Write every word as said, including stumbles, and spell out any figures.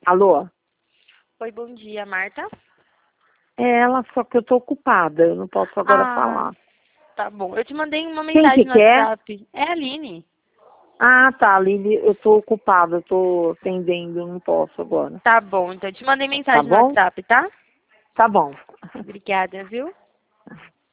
Alô? Oi, bom dia, Marta. É ela, só que eu tô ocupada, eu não posso agora ah, falar. Tá bom. Eu te mandei uma Quem mensagem que no quer? WhatsApp. É a Aline. Ah, tá, Lili, eu tô ocupada, eu tô atendendo, não posso agora. Tá bom, então eu te mandei Tá mensagem no bom? WhatsApp, tá? Tá bom. Obrigada, viu?